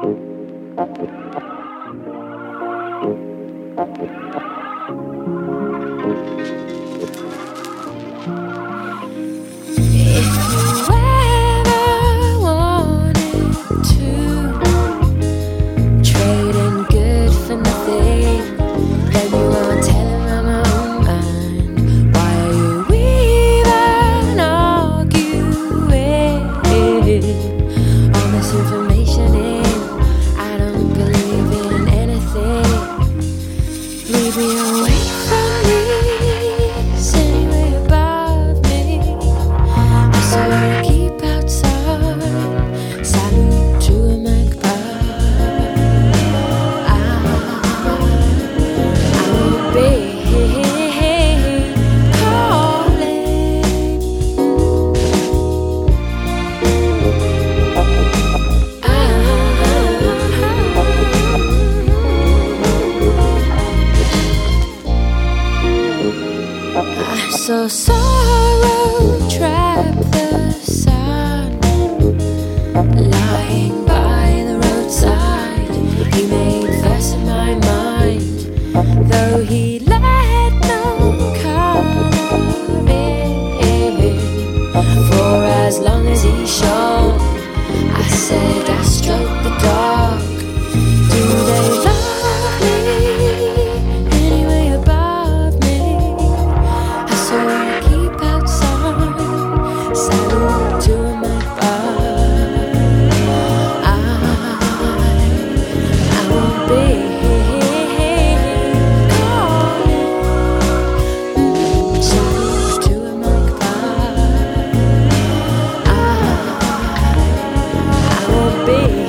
So sorrow trap the sun, lying by the roadside. He made verse in my mind, though he let no colour in. For as long as he shone, I said I stroked the dog. Do they love me anyway above me? I saw her keep outside, salute to a magpie. I won't be calling, salute to a magpie. I won't be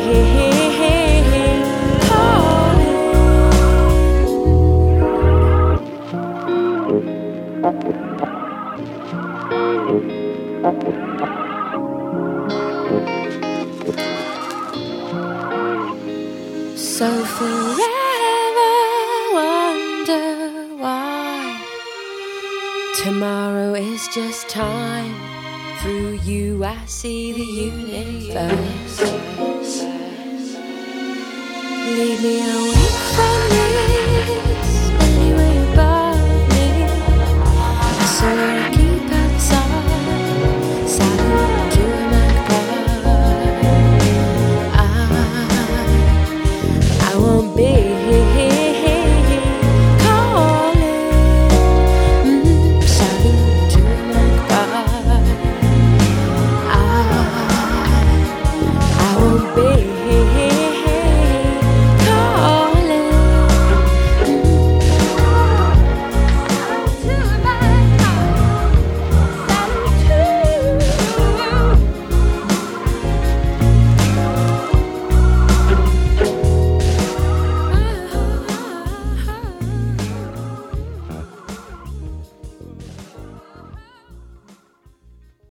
so forever wonder why tomorrow is just time. Through you I see the universe. Leave me alone.